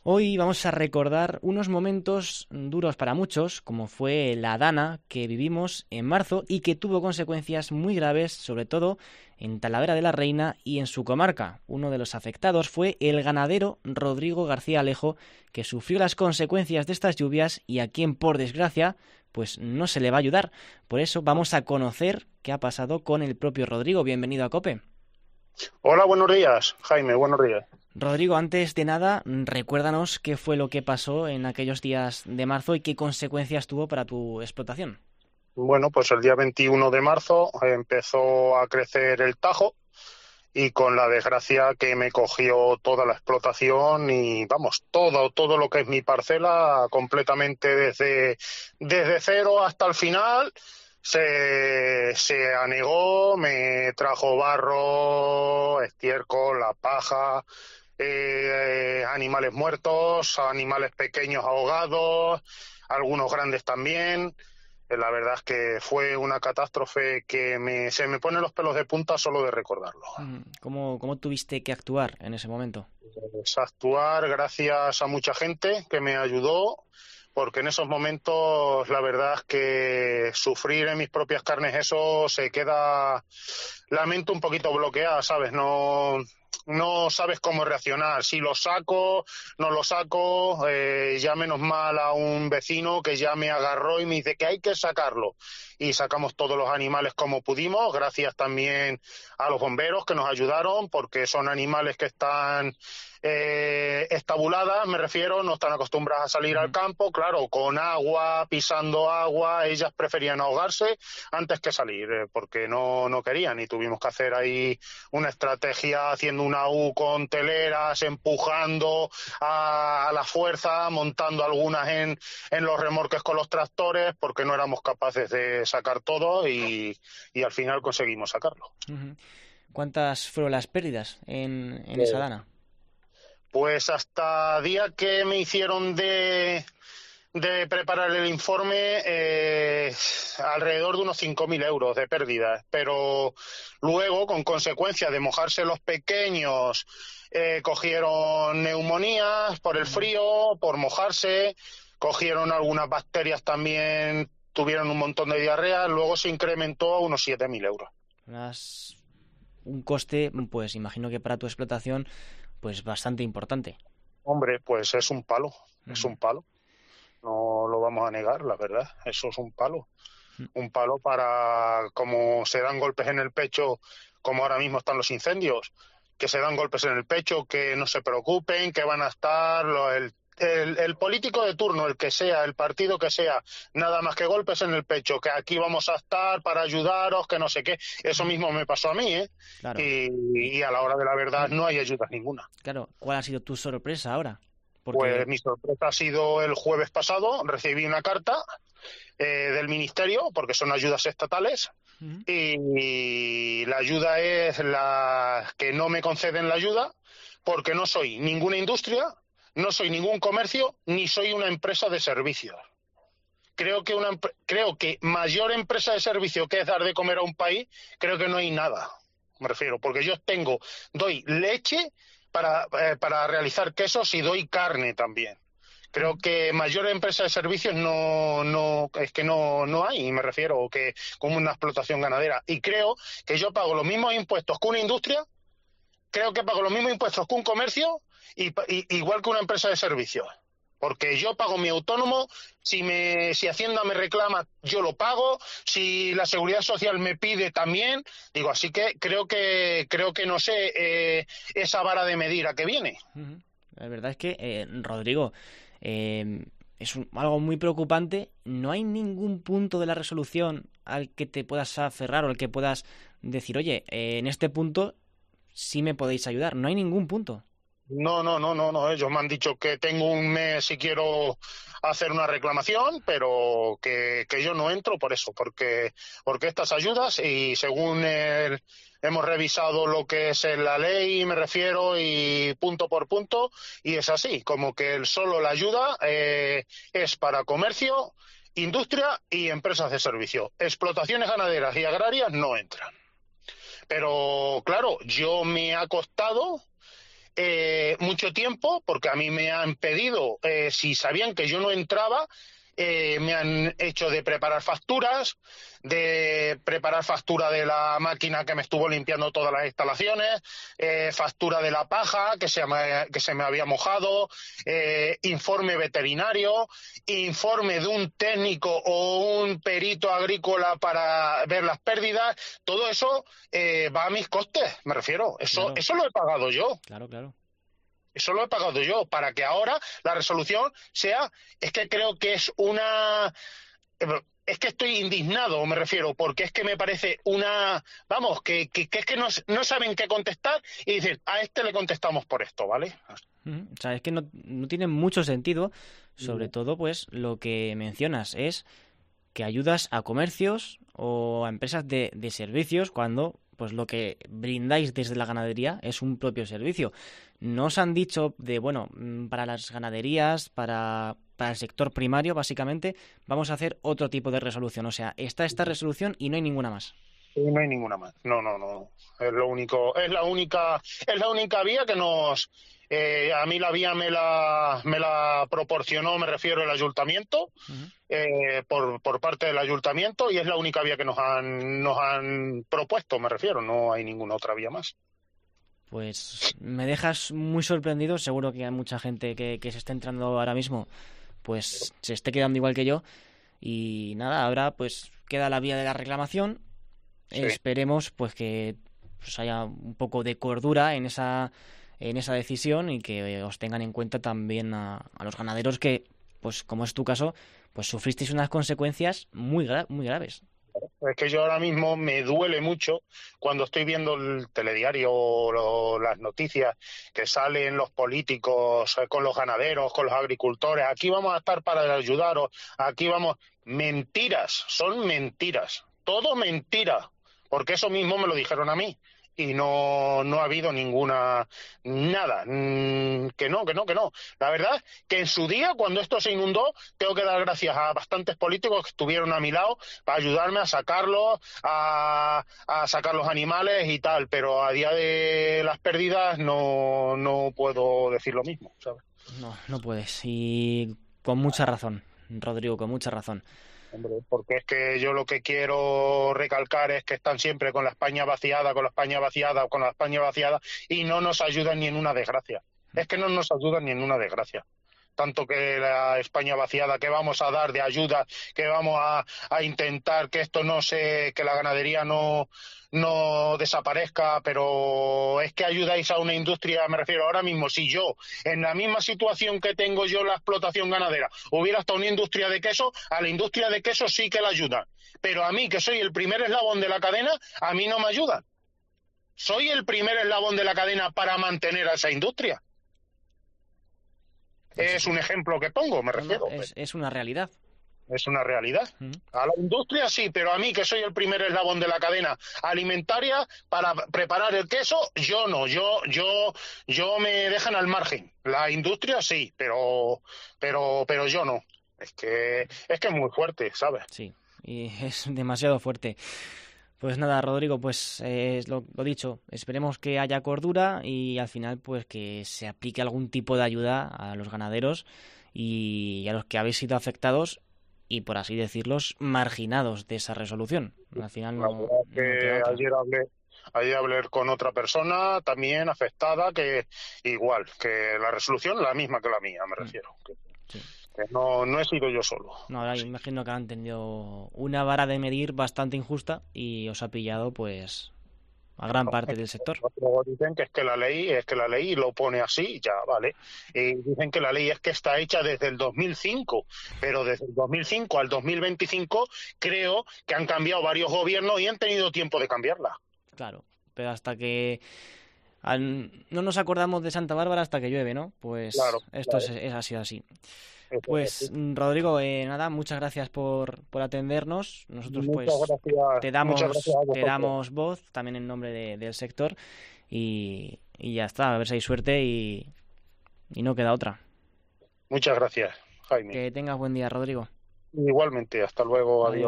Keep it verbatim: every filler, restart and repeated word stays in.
Hoy vamos a recordar unos momentos duros para muchos, como fue la Dana que vivimos en marzo y que tuvo consecuencias muy graves, sobre todo en Talavera de la Reina y en su comarca. Uno de los afectados fue el ganadero Rodrigo García Alejo, que sufrió las consecuencias de estas lluvias y a quien, por desgracia, pues no se le va a ayudar. Por eso vamos a conocer qué ha pasado con el propio Rodrigo. Bienvenido a COPE. Hola, buenos días, Jaime, buenos días. Rodrigo, antes de nada, recuérdanos qué fue lo que pasó en aquellos días de marzo y qué consecuencias tuvo para tu explotación. Bueno, pues el día veintiuno de marzo empezó a crecer el Tajo y con la desgracia que me cogió toda la explotación y, vamos, todo, todo lo que es mi parcela, completamente desde, desde cero hasta el final, se, se anegó, me trajo barro, estiércol, la paja, eh, animales muertos, animales pequeños ahogados, algunos grandes también. Eh, La verdad es que fue una catástrofe que me, se me ponen los pelos de punta solo de recordarlo. ¿Cómo, cómo tuviste que actuar en ese momento? Pues actuar gracias a mucha gente que me ayudó, porque en esos momentos la verdad es que sufrir en mis propias carnes eso se queda la mente un poquito bloqueada, ¿sabes? No, no sabes cómo reaccionar. Si lo saco, no lo saco, eh, ya menos mal a un vecino que ya me agarró y me dice que hay que sacarlo. Y sacamos todos los animales como pudimos, gracias también a los bomberos que nos ayudaron, porque son animales que están eh, estabuladas, me refiero, no están acostumbradas a salir al campo, claro, con agua, pisando agua, ellas preferían ahogarse antes que salir, eh, porque no, no querían, y tuvimos que hacer ahí una estrategia haciendo una U con teleras, empujando a, a la fuerza, montando algunas en, en los remolques con los tractores, porque no éramos capaces de sacar todo y, y al final conseguimos sacarlo. Uh-huh. ¿Cuántas fueron las pérdidas en, en esa Dana? Pues hasta día que me hicieron de, de preparar el informe, eh, alrededor de unos cinco mil euros de pérdidas. Pero luego, con consecuencia de mojarse los pequeños, eh, cogieron neumonías por el frío, por mojarse, cogieron algunas bacterias también, tuvieron un montón de diarrea, luego se incrementó a unos siete mil euros. Unas... Un coste, pues imagino que para tu explotación, pues bastante importante. Hombre, pues es un palo, Uh-huh. es un palo. No lo vamos a negar, la verdad, eso es un palo. Un palo para, como se dan golpes en el pecho, como ahora mismo están los incendios, que se dan golpes en el pecho, que no se preocupen, que van a estar lo- el, el, el político de turno, el que sea, el partido que sea, nada más que golpes en el pecho, que aquí vamos a estar para ayudaros, que no sé qué. Eso mismo me pasó a mí, ¿eh? Claro. Y, y a la hora de la verdad no hay ayuda ninguna. Claro, ¿cuál ha sido tu sorpresa ahora? Pues Porque... mi sorpresa ha sido el jueves pasado, recibí una carta eh, del ministerio, porque son ayudas estatales, Uh-huh. y la ayuda es la que no me conceden la ayuda porque no soy ninguna industria, no soy ningún comercio, ni soy una empresa de servicios. Creo que una creo que mayor empresa de servicio que es dar de comer a un país, creo que no hay nada. Me refiero, porque yo tengo, doy leche para, eh, para realizar quesos y doy carne también. Creo que mayor empresa de servicios no, no es que no, no hay, me refiero, que como una explotación ganadera. Y creo que yo pago los mismos impuestos que una industria, creo que pago los mismos impuestos que un comercio, y, y igual que una empresa de servicios. Porque yo pago mi autónomo, si me, si Hacienda me reclama, yo lo pago, si la Seguridad Social me pide también, digo, así que creo que, creo que no sé eh, esa vara de medir a qué viene. Uh-huh. La verdad es que, eh, Rodrigo, eh, es un- algo muy preocupante. No hay ningún punto de la resolución al que te puedas aferrar o al que puedas decir, oye, eh, en este punto sí me podéis ayudar. No hay ningún punto. No, no, no, no, no. Ellos me han dicho que tengo un mes si quiero hacer una reclamación, pero que, que yo no entro por eso, porque, porque estas ayudas, y según el, hemos revisado lo que es en la ley, me refiero, y punto por punto, y es así, como que el solo la ayuda eh, es para comercio, industria y empresas de servicio. Explotaciones ganaderas y agrarias no entran. Pero claro, yo me ha costado eh, mucho tiempo, porque a mí me han pedido, eh, si sabían que yo no entraba, eh, me han hecho de preparar facturas, de preparar factura de la máquina que me estuvo limpiando todas las instalaciones, eh, factura de la paja que se me, que se me había mojado, eh, informe veterinario, informe de un técnico o un perito agrícola para ver las pérdidas. Todo eso eh, va a mis costes, me refiero. Eso, Claro. eso lo he pagado yo. Claro, claro. Eso lo he pagado yo, para que ahora la resolución sea, es que creo que es una, es que estoy indignado, me refiero, porque es que me parece una, vamos, que, que, que es que no, no saben qué contestar y dicen, a este le contestamos por esto, ¿vale? Ujú. O sea, es que no, no tiene mucho sentido, sobre todo, pues, lo que mencionas es que ayudas a comercios o a empresas de, de servicios cuando, pues, lo que brindáis desde la ganadería es un propio servicio. No os han dicho de, bueno, mm, para las ganaderías, para, para el sector primario, básicamente, vamos a hacer otro tipo de resolución. O sea, está esta resolución y no hay ninguna más. Y no hay ninguna más. No, no, no. Es lo único, es la única, es la única vía que nos, eh, a mí la vía me la, me la proporcionó, me refiero al ayuntamiento, Ujú. eh, por, por parte del ayuntamiento, y es la única vía que nos han, nos han propuesto, me refiero. No hay ninguna otra vía más. Pues me dejas muy sorprendido. Seguro que hay mucha gente que, que se está entrando ahora mismo, pues se esté quedando igual que yo. Y nada, ahora pues queda la vía de la reclamación. Sí. Esperemos pues que pues, haya un poco de cordura en esa en esa decisión y que os tengan en cuenta también a, a los ganaderos que, pues como es tu caso, pues sufristeis unas consecuencias muy gra- muy graves. Es que yo ahora mismo me duele mucho cuando estoy viendo el telediario o lo- las noticias que salen los políticos eh, con los ganaderos, con los agricultores. Aquí vamos a estar para ayudaros, aquí vamos. Mentiras, son mentiras, todo mentira, porque eso mismo me lo dijeron a mí. Y no, no ha habido ninguna, nada, mm, que no, que no, que no. La verdad que en su día, cuando esto se inundó, tengo que dar gracias a bastantes políticos que estuvieron a mi lado para ayudarme a sacarlos, a, a sacar los animales y tal, pero a día de las pérdidas no, no puedo decir lo mismo, ¿sabes? No, no puedes. Y con mucha razón, Rodrigo, con mucha razón. Hombre, porque es que yo lo que quiero recalcar es que están siempre con la España vaciada, con la España vaciada, con la España vaciada, y no nos ayudan ni en una desgracia. Es que no nos ayudan ni en una desgracia. Tanto que la España vaciada, que vamos a dar de ayuda, que vamos a, a intentar que esto no se, que la ganadería no, no desaparezca, pero es que ayudáis a una industria, me refiero ahora mismo, si yo, en la misma situación que tengo yo la explotación ganadera, hubiera hasta una industria de queso, a la industria de queso sí que la ayudan. Pero a mí, que soy el primer eslabón de la cadena, a mí no me ayudan. Soy el primer eslabón de la cadena para mantener a esa industria. Es un ejemplo que pongo, me No, no, refiero. es, es una realidad. Es una realidad. Mm. A la industria sí, pero a mí, que soy el primer eslabón de la cadena alimentaria para preparar el queso, yo no. Yo, yo, yo me dejan al margen. La industria sí, pero, pero, pero yo no. Es que, es que es muy fuerte, ¿sabes? Sí, y es demasiado fuerte. Pues nada, Rodrigo, pues eh, es lo, lo dicho, esperemos que haya cordura y al final pues que se aplique algún tipo de ayuda a los ganaderos y a los que habéis sido afectados y, por así decirlos, marginados de esa resolución. Al final La no, verdad es no queda que otra. ayer hablé, ayer hablé con otra persona también afectada, que igual, que la resolución la misma que la mía, me Mm, refiero. Que, sí. que no, no he sido yo solo. No, ahora Sí. imagino que han tenido una vara de medir bastante injusta y os ha pillado pues a gran parte del sector. Luego dicen que es que la ley es que la ley lo pone así, ya, vale. Y dicen que la ley es que está hecha desde el dos mil cinco, pero desde el dos mil cinco al dos mil veinticinco creo que han cambiado varios gobiernos y han tenido tiempo de cambiarla. Claro, pero hasta que al- no nos acordamos de Santa Bárbara hasta que llueve, ¿no? Pues Claro, esto claro. es, es así, así. Eso es Pues así. mm, Rodrigo, eh, nada, muchas gracias por, por atendernos. Nosotros Muchas pues gracias, te muchas gracias damos, a te vosotros. damos voz también en nombre de- del sector y, y ya está, a ver si hay suerte y, y no queda otra. Muchas gracias, Jaime. Que tengas buen día, Rodrigo. Igualmente, hasta luego, adiós. Adiós.